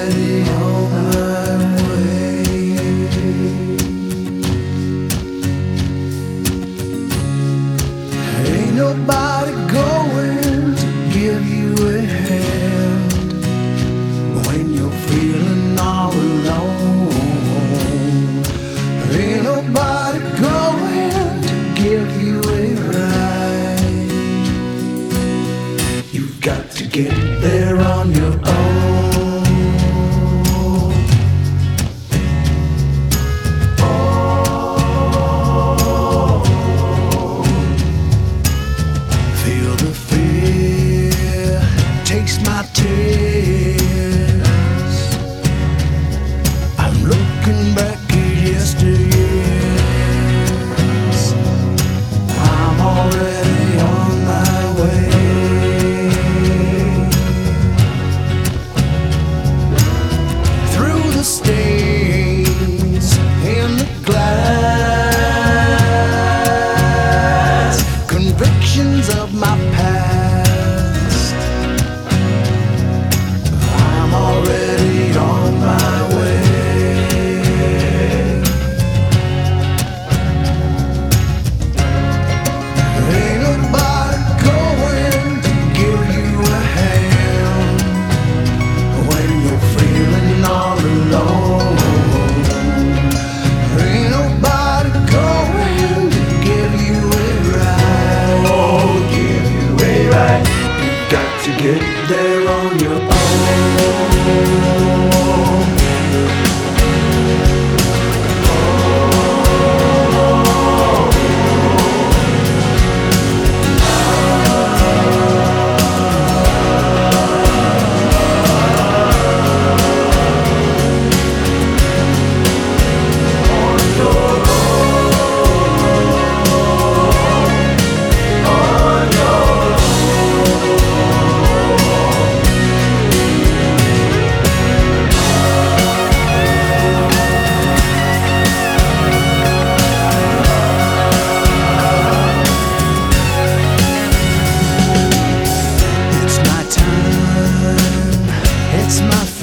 already on my way. Ain't nobody going to give you a hand when you're feeling all alone. Ain't nobody going to give you a ride. You've got to get there on your own. Feel the fear, taste my tears. I'm looking back at yesteryears. I'm already on my way. Through the stains in the glass, convictions of my past, I'm already on my way. Ain't nobody going to give you a hand when you're feeling all alone. Ain't nobody going to give you a ride. Oh, give you a ride. You got to get there on your own. It's my time, it's my